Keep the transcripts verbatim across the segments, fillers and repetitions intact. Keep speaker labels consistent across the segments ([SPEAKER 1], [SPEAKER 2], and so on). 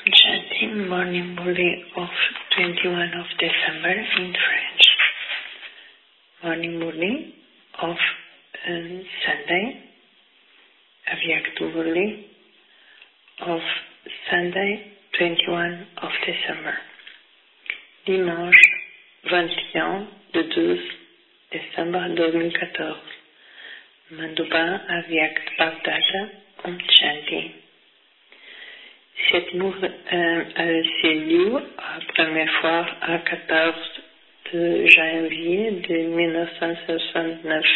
[SPEAKER 1] Chanting Morning Murli of twenty-first of December in French. Morning Murli of uh, Sunday, Avyakt Murli of Sunday twenty-first of December. Dimanche vingt et un de douze décembre deux mille quatorze. Manduba Avyakt Bhavdata Om Shanti. Cette mouvement euh, s'est lu la première fois à quatorze de janvier de mille neuf cent soixante-neuf.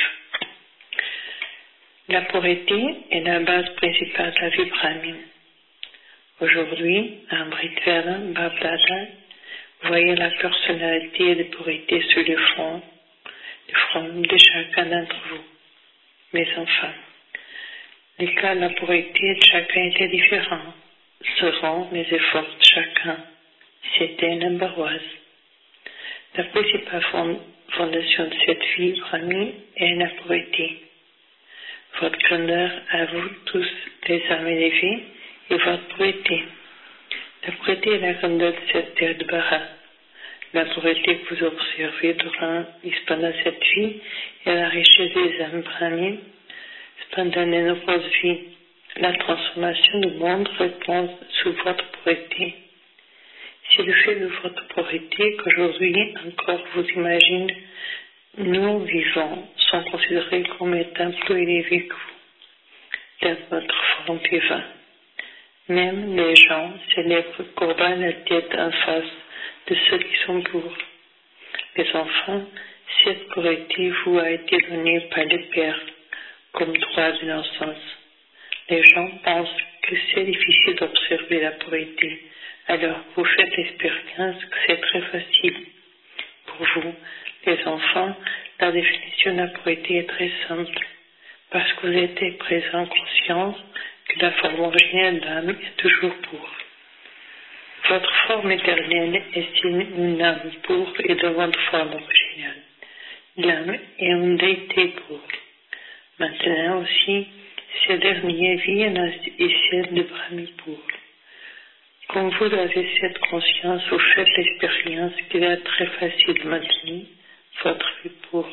[SPEAKER 1] La pureté est la base principale de la vie brahmine. Aujourd'hui, en Amritvela Bhavdata, voyez la personnalité de pureté sur le front, le front de chacun d'entre vous, mes enfants. Les cas de la pureté de chacun étaient différents. Seront les efforts de chacun. C'était l'embarras. La principale fondation de cette vie brahmine est la pureté. Votre grandeur à vous tous, les âmes élevées, et votre pureté. La pureté est la grandeur de cette terre de Bara. La pureté que vous observez durant et pendant cette vie est la richesse des âmes brahmines pendant les nombreuses vies. La transformation du monde repose sur votre pureté. C'est le fait de votre pureté qu'aujourd'hui encore vous imaginez, nous vivants sont considérés comme étant plus élevés que vous, dans votre forme vivante. Même les gens célèbrent Korban la tête en face de ceux qui sont purs. Les enfants, cette pureté vous a été donnée par le Père comme droit d'innocence. Les gens pensent que c'est difficile d'observer la pureté, alors vous faites l'expérience que c'est très facile. Pour vous, les enfants, la définition de la pureté est très simple, parce que vous êtes présent conscient que la forme originelle d'âme est toujours pure. Votre forme éternelle est une âme pure et de votre forme originelle. L'âme est une déité pure. Maintenant aussi, ces derniers viennent et celle de Brahmi pur. Comme vous avez cette conscience, vous faites l'expérience qu'il est très facile de maintenir votre vie pure.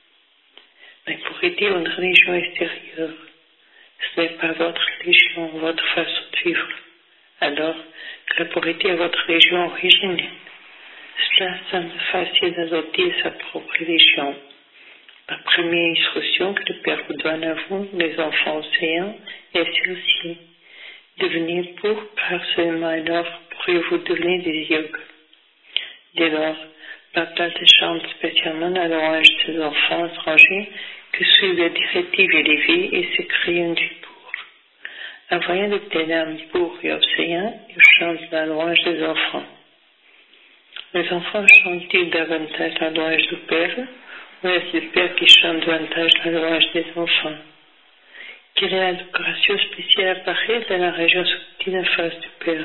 [SPEAKER 1] La pureté est une religion extérieure. Ce n'est pas votre religion, votre façon de vivre. Alors que la pureté est votre religion originelle. Cela semble facile d'adopter sa propre religion. La première instruction que le Père vous donne à vous, les enfants océans, est celle-ci. Devenir pur, car seulement alors pourrez-vous devenir des yogas. Dès lors, Bhavdata chante spécialement à l'orange des enfants étrangers qui suivent les directives élevées et se créent une vie pure. En voyant de telles âmes pures et océans, ils chantent la louange des enfants. Les enfants chantent-ils davantage la louange du Père? Ou est-ce le Père qui chante davantage la louange des enfants? Quelle est la décoration spéciale apparaît dans la région subtile en face du Père?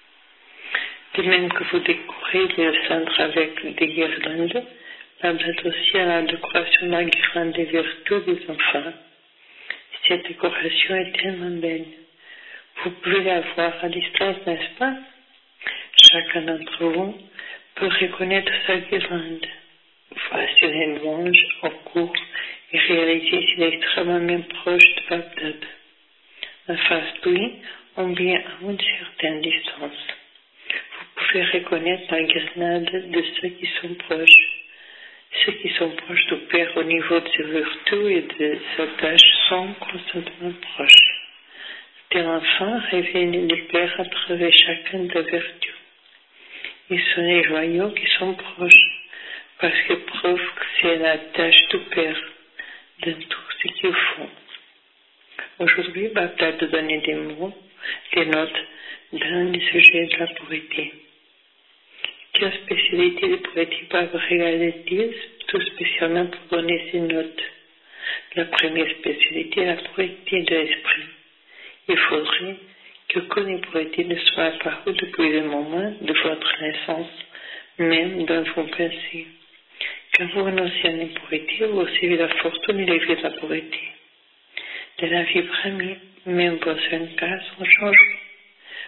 [SPEAKER 1] De même que vous décorez le centre avec des guirlandes, Bhavdata aussi à la décoration de la guirlande des vertus des enfants. Cette décoration est tellement belle. Vous pouvez la voir à distance, n'est-ce pas? Chacun d'entre vous peut reconnaître sa guirlande. Voici une louange en cours et réalisée s'il est extrêmement proche de Bhavdata. En face de lui, on vient à une certaine distance. Vous pouvez reconnaître la guirlande de ceux qui sont proches. Ceux qui sont proches du Père au niveau de ses vertus et de sa tâche sont constantement proches. Tel enfant révèle le Père à travers chacune des vertus. Ils sont les joyaux qui sont proches, parce qu'ils prouvent que c'est la tâche du Père de tout ce qu'ils font. Aujourd'hui, Bhavdata de donner des mots, des notes dans le sujet de la pureté. Quelle spécialité de pureté peuvent réaliser tout spécialement pour donner ces notes? La première spécialité est la pureté de l'esprit. Il faudrait que aucune pureté ne soit apparue depuis le moment de votre naissance, même dans vos pensées. Quand vous renoncez à l'impureté, vous recevez la fortune élevée de la pureté. De la vie brahmine, même vos cinq cas sont changés.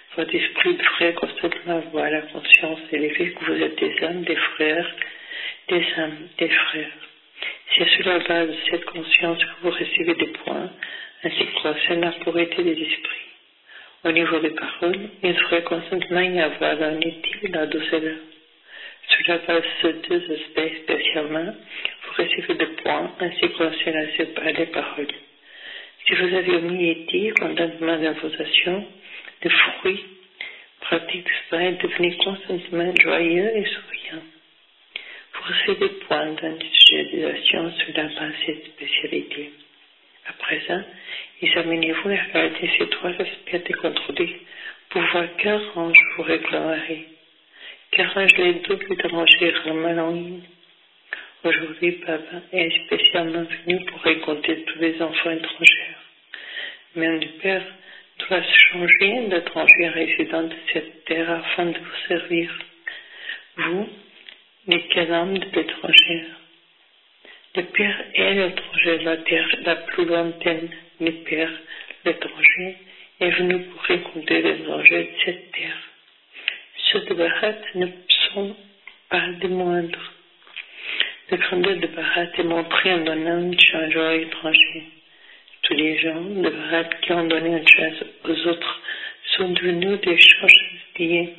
[SPEAKER 1] Votre esprit de frère constamment voit la conscience élevée que vous êtes des âmes, des frères, des âmes, des frères. C'est sur la base de cette conscience que vous recevez des points, ainsi que concerne la pureté des esprits. Au niveau des paroles, il devrait constamment y avoir la honnêteté et la douceur. Sur la base de ces deux aspects spécialement, vous recevez des points, ainsi que concerne par les paroles. Si vous avez humilité, contentement dans vos actions, des fruits, pratique de cela, devenez constamment joyeux et souriant. Vous recevez des points dans l'utilisation sur la base de cette spécialité. À présent, examinez-vous et regardez ces trois aspects de contrôler pour voir quel range vous réclamerez. Quel range les doubles dérangés mal en ligne. Aujourd'hui, Papa est spécialement venu pour récolter tous les enfants étrangers. Même le Père doit se changer d'étranger résident de cette terre afin de vous servir. Vous, les âmes de l'étranger. Le Père est l'étranger, la terre la plus lointaine. Le Père, l'étranger, est venu pour récolter les dangers de cette terre. Ceux de Bharat ne sont pas des moindres. La grandeur de Bharat est montrée en donnant une chance aux étrangers. Tous les gens de Bharat qui ont donné une chance aux autres sont devenus des chanceliers.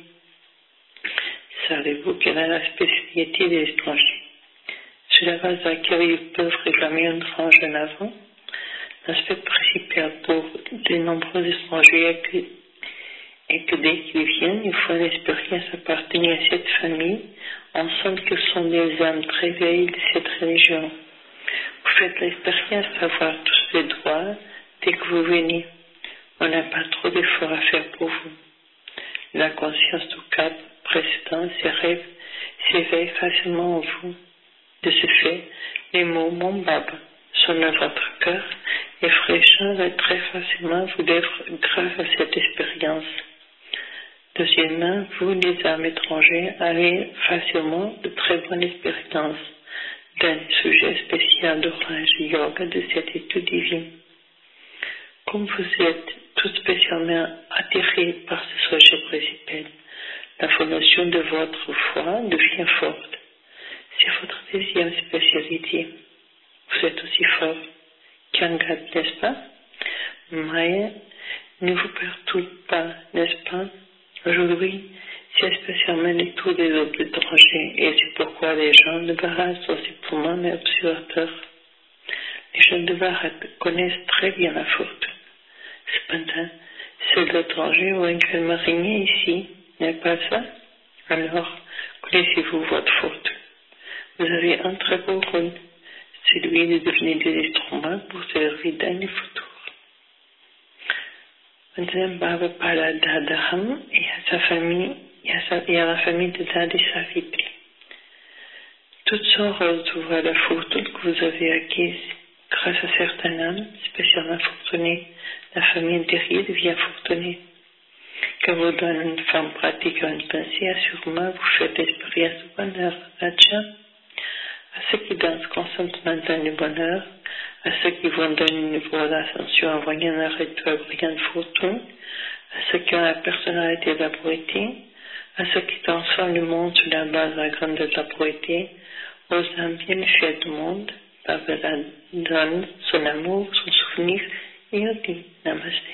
[SPEAKER 1] Savez-vous quelle est la spécialité des étrangers? Sur la base de laquelle ils peuvent réclamer une tranche en avant, l'aspect principal pour de nombreux étrangers est que, est que dès qu'ils viennent, ils font l'expérience d'appartenir à cette famille, ensemble qu'ils sont des âmes très vieilles de cette religion. Vous faites l'expérience d'avoir tous les droits dès que vous venez. On n'a pas trop d'efforts à faire pour vous. La conscience du cap précédent s'éveille, s'éveille facilement en vous. De ce fait, les mots mon baba sont dans votre cœur et fraîchissent très facilement vous lèvres grâce à cette expérience. Deuxièmement, vous, les âmes étrangères, avez facilement de très bonnes expériences dans le sujet spécial d'orange yoga de cette étude divine. Comme vous êtes tout spécialement attirés par ce sujet principal, la fondation de votre foi devient forte. C'est votre deuxième spécialité. Vous êtes aussi fort qu'un gars, n'est-ce pas? Maya ne vous perturbe pas, n'est-ce pas? Aujourd'hui, c'est spécialement de tous les autres étrangers, et c'est pourquoi les gens de Bharat sont simplement mes observateurs. Les gens de Bharat connaissent très bien la fortune. Cependant, ceux de l'étranger ont également régné ici, n'est pas ça? Alors, connaissez-vous votre fortune? Vous avez un très beau rôle, celui de devenir des instruments pour servir dans le futur. Maintenant, Baba parle à Dadaham et à sa famille et à, sa, et à la famille de Dadi Savitri. Toutes sont heureuses de voir la fortune que vous avez acquise grâce à certains âmes spécialement fortunés. La famille intérieure devient fortunée. Quand vous donnez une femme pratique une pensée, assurément vous faites l'expérience du bonheur. Raja. À ceux qui dansent constamment dans le bonheur, à ceux qui vont dans le niveau d'ascension en voyant un rituel brillant de fortune, à ceux qui ont la personnalité de la pureté, à ceux qui transforment le monde sur la base de la grandeur de la pureté, aux âmes bien faites du monde, Baba donne son amour, son souvenir, et il dit Namasté.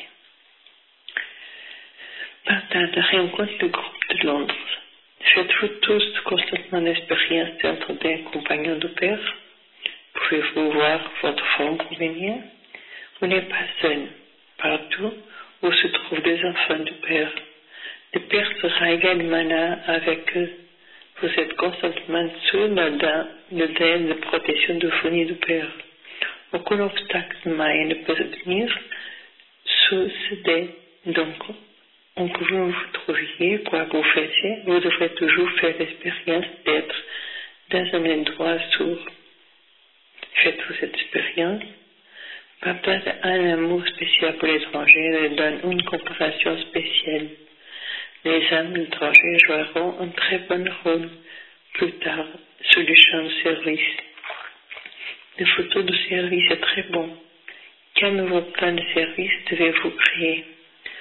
[SPEAKER 1] Partage de rencontre du groupe de Londres. Faites-vous tous constamment l'expérience d'être des compagnons du Père? Pouvez-vous voir votre forme convenir? Vous n'êtes pas seul. Partout où se trouvent des enfants du Père, le Père sera également là avec eux. Vous êtes constamment sous le deuil de protection de fournie du Père. Aucun obstacle de Maya ne peut venir sous ce deuil. Donc, où que vous vous trouviez, quoi que vous fassiez, vous devrez toujours faire l'expérience d'être dans un endroit sourd. Faites-vous cette expérience? Papa a un amour spécial pour l'étranger et donne une comparaison spéciale. Les âmes étrangers joueront un très bon rôle plus tard sur le champ de service. Le futur du service est très bon. Quel nouveau plan de service devez-vous créer?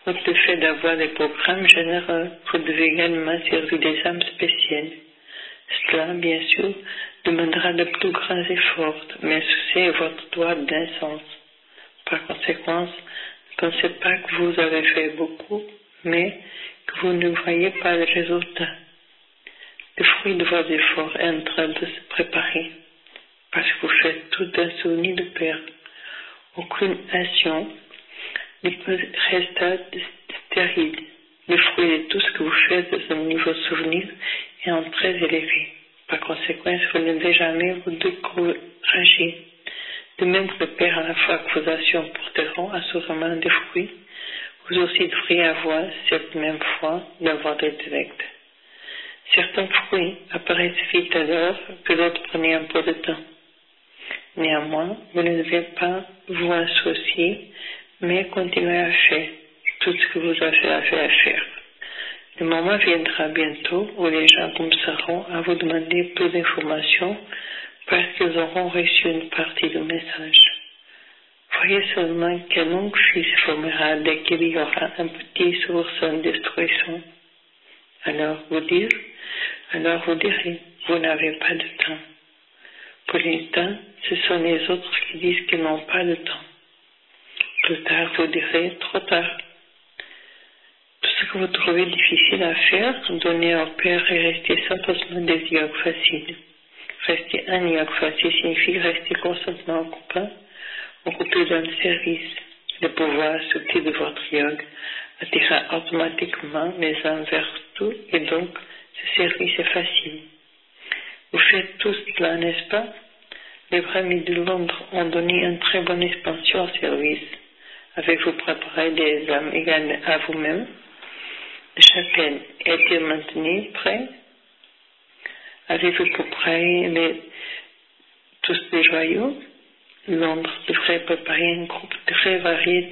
[SPEAKER 1] Outre le fait d'avoir des programmes généreux, vous devez également servir des âmes spéciales. Cela, bien sûr, demandera de plus grands efforts, mais ceci est votre droit d'un sens. Par conséquent, ne pensez pas que vous avez fait beaucoup, mais que vous ne voyez pas le résultat. Le fruit de vos efforts est en train de se préparer, parce que vous faites tout un souvenir de père. Aucune action ne peut rester stérile. Le fruit de tout ce que vous faites de ce niveau souvenir est en très élevé. Par conséquent, vous ne devez jamais vous décourager. De même que le Père, à la fois que vos actions porteront assurément des fruits, vous aussi devriez avoir cette même foi dans votre intellect. Certains fruits apparaissent vite alors que d'autres prenaient un peu de temps. Néanmoins, vous ne devez pas vous associer, mais continuer à faire tout ce que vous avez à faire. Le moment viendra bientôt où les gens commenceront à vous demander plus d'informations parce qu'ils auront reçu une partie du message. Voyez seulement quel longue fil se formera dès qu'il y aura un petit soupçon de destruction. Alors vous dire, alors vous direz, vous n'avez pas de temps. Pour l'instant, ce sont les autres qui disent qu'ils n'ont pas de temps. Plus tard, vous direz, trop tard. Tout ce que vous trouvez difficile à faire, donnez au Père et restez simplement des yogs faciles. Rester un yog facile signifie rester constamment occupé, occupé dans le service. Le pouvoir subtil de votre yoga attira automatiquement les uns vers tout et donc ce service est facile. Vous faites tout cela, n'est-ce pas? Les Brahmis de Londres ont donné une très bonne expansion au service. Avez-vous préparé des âmes égales à vous-même? La chapelle est-elle maintenue prête? Avez-vous préparé les, tous les joyaux? Londres devrait préparer un groupe très varié.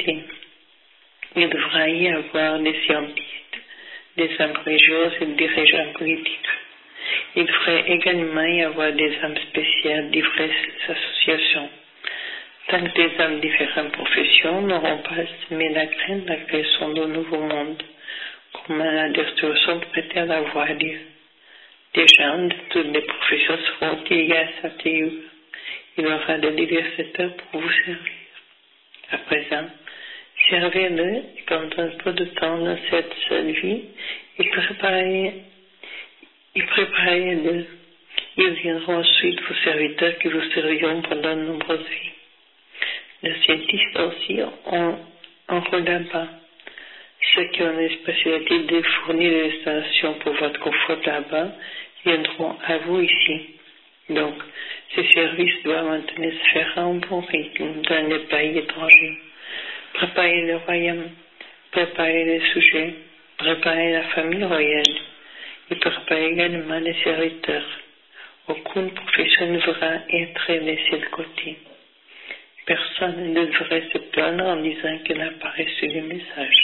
[SPEAKER 1] Il devra y avoir des scientifiques, des âmes religieuses et des dirigeants politiques. Il devrait également y avoir des âmes spéciales, diverses associations. Tant que des âmes différentes professions n'auront pas semé la graine de la création d'un nouveau monde, comme la destruction pourrait-elle avoir lieu. Des gens de toutes les professions seront liés à cette œuvre. Il y aura de diversité pour vous servir. À présent, servez-le pendant un peu de temps dans cette seule vie et préparez Et préparez-le. Ils viendront ensuite vos serviteurs qui vous serviront pendant de nombreuses vies. Les scientifiques aussi ont un rôle là-bas. Ceux qui ont la spécialité de fournir des installations pour votre confort là-bas viendront à vous ici. Donc, ces services doivent maintenant se faire à un bon rythme dans les pays étrangers. Préparez le royaume, préparez les sujets, préparez la famille royale. Et préparez également les serviteurs. Aucune profession ne devra être laissée de côté. Personne ne devrait se plaindre en disant qu'il n'a pas reçu le message.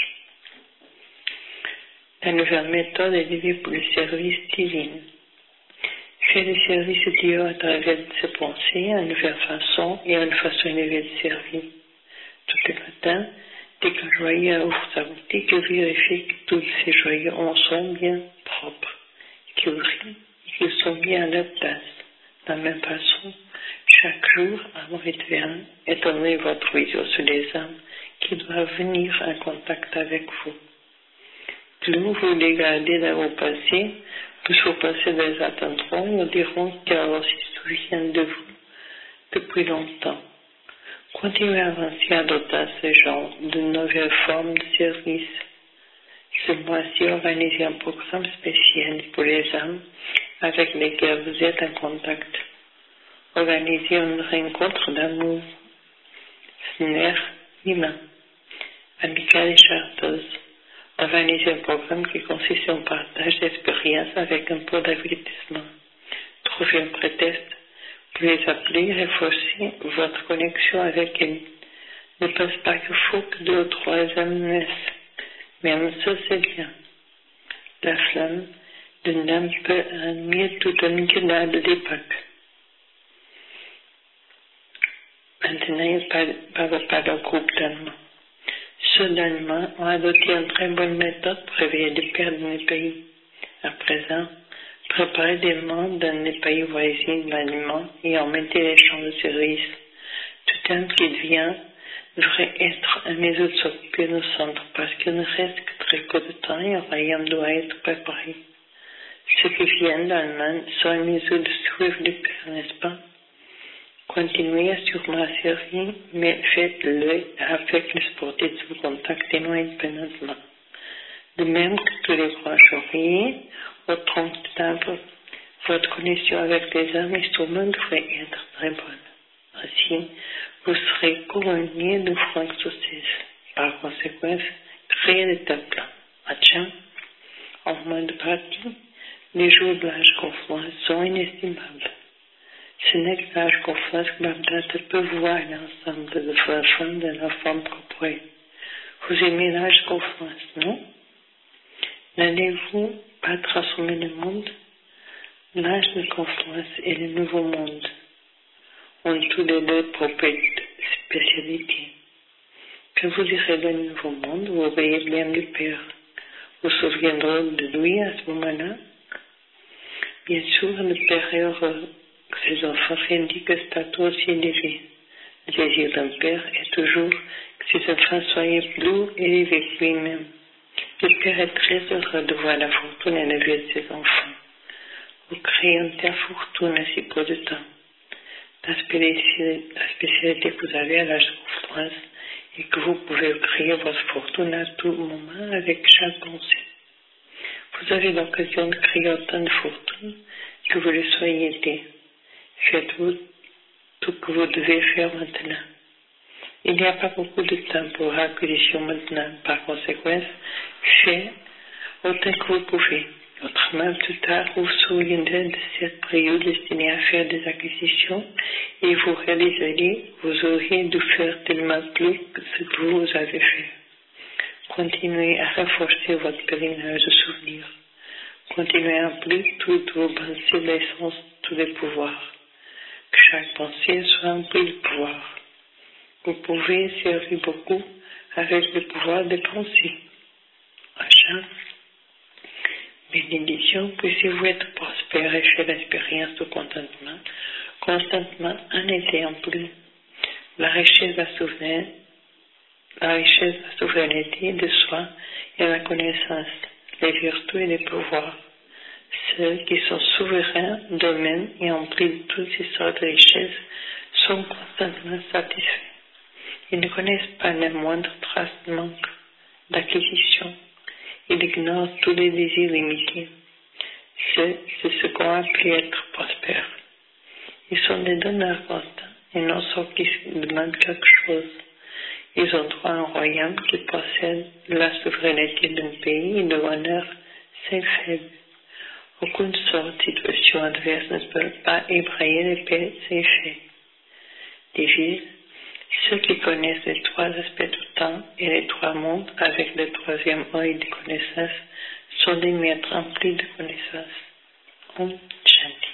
[SPEAKER 1] La nouvelle méthode est dédiée pour le service divin. Faire le service de Dieu à travers ses pensées, à une nouvelle façon et à une façon élevée de servir. Tous les matins, dès qu'un joyeux ouvre sa boutique, il vérifie que tous ces joyeux en sont bien propres, qu'ils brillent et qu'ils sont bien à leur place. De la même façon, chaque jour, avant vient étonnez votre vision sur les âmes qui doivent venir en contact avec vous. Plus vous les gardez dans vos pensées, plus vos pensées les attendront, ils diront qu'ils se souviennent de vous depuis longtemps. Continuez à avancer à adopter ce genre de nouvelles formes de service. Ce mois-ci, organisez un programme spécial pour les âmes avec lesquelles vous êtes en contact. Organisez une rencontre d'amour, snaire, humain, amical et charteuse. Organisez un programme qui consiste en partage d'expériences avec un peu d'avertissement. Trouvez un prétexte pour les appeler et renforcer votre connexion avec elles. Ne pense pas qu'il faut que deux ou trois âmes naissent. Même ça, c'est bien. La flamme d'une âme peut admirer toute une grenade d'époque. Maintenant, il ne parle pas d'un groupe d'âmes. Ceux d'Allemagne ont adopté une très bonne méthode pour réveiller les pères dans les pays. À présent, préparez des membres dans les pays voisins de l'Allemagne et augmentez les champs de service. Tout un qui vient devrait être à mesure de s'occuper de nos centres parce qu'il ne reste que très peu de temps et un royaume doit être préparé. Ceux qui viennent d'Allemagne sont à mesure de suivre les pères, n'est-ce pas? Continuez à suivre ma série, mais faites-le avec l'espoir de vous contacter indépendamment. De même que tous les grands ouvriers, au tronc d'arbre, votre connexion avec les armes instruments devrait être très bonne. Ainsi, vous serez couronné de francs succès. Par conséquent, créez des plans. Attention, en moins de partie, les jours de l'âge confiance sont inestimables. Ce n'est que l'âge confiance que Babdata peut voir l'ensemble de la femme de la femme corporelle. Vous aimez l'âge confiance, non? N'allez-vous pas transformer le monde? L'âge de confiance et le nouveau monde ont tous les deux propres spécialités. Quand vous irez dans le nouveau monde, vous veillez bien le Père. Vous vous souviendrez de lui à ce moment-là? Bien sûr, le Père est heureux que ses enfants indiquent que statut aussi élevé. Le désir d'un Père est toujours que ses enfants soient plus élevés que lui-même. Le Père est très heureux de voir la fortune élevée de ses enfants. Vous créez une telle fortune en si peu de temps. La spécialité que vous avez à l'âge de confiance est que vous pouvez créer votre fortune à tout moment avec chaque pensée. Vous avez l'occasion de créer autant de fortune que vous le soyez été. Faites-vous tout ce que vous devez faire maintenant. Il n'y a pas beaucoup de temps pour l'acquisition maintenant. Par conséquent, faites autant que vous pouvez. Autrement, plus tard, vous vous souviendrez de cette période destinée à faire des acquisitions et vous réaliserez, vous aurez dû faire tellement plus que ce que vous avez fait. Continuez à renforcer votre pèlerinage de souvenirs. Continuez à remplir toutes vos pensées de l'essence de tous les pouvoirs. Que chaque pensée soit remplie de pouvoir. Vous pouvez servir beaucoup avec le pouvoir des pensées. Machin. Bénédiction, puissiez-vous être prospère et faire l'expérience de contentement, constantement en étant plus. La richesse de la souveraineté, la richesse de la souveraineté de soi et la connaissance, les vertus et les pouvoirs. Ceux qui sont souverains, dominent et emplissent de toutes ces sortes de richesses sont constamment satisfaits. Ils ne connaissent pas la moindre trace de manque, d'acquisition. Ils ignorent tous les désirs limités. C'est ce qu'on appelle être prospère. Ils sont des donneurs constants et non ceux qui demandent quelque chose. Ils ont droit à un royaume qui possède la souveraineté d'un pays et de l'honneur c'est faible. Aucune sorte de situation adverse ne peut pas ébrayer les paix, c'est fait. Devise, ceux qui connaissent les trois aspects du temps et les trois mondes avec le troisième œil de connaissance sont des maîtres remplis de connaissances. Om Shanti.